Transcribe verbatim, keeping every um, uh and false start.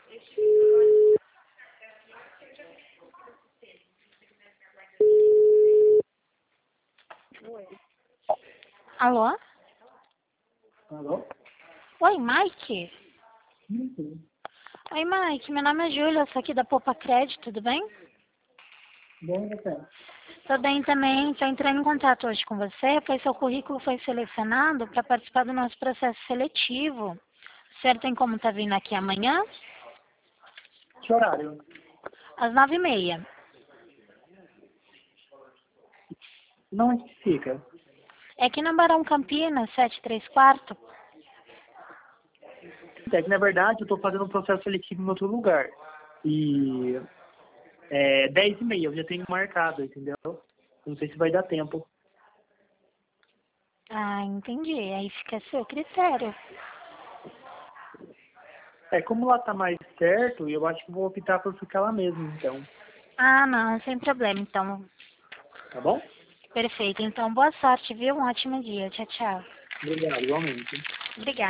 Alô? Alô? Oi, Mike? Sim. Oi, Mike. Meu nome é Júlia, eu sou aqui da Poupa Crédito, tudo bem? Bem, você? Tô bem também. Estou entrando em contato hoje com você, pois seu currículo foi selecionado para participar do nosso processo seletivo. O senhor tem como tá vindo aqui amanhã? Que horário? Às nove e meia. Não, onde que fica? É aqui na Barão Campinas, sete três quatro. É que, na verdade, eu estou fazendo um processo seletivo em outro lugar. E é dez e meia, eu já tenho marcado, entendeu? Não sei se vai dar tempo. Ah, entendi. Aí fica a seu critério. É, como lá tá mais perto, eu acho que vou optar por ficar lá mesmo, então. Ah, não, sem problema. Então, Tá bom? perfeito. Então, boa sorte, viu? Um ótimo dia. Tchau, tchau. Obrigado, igualmente. Obrigada.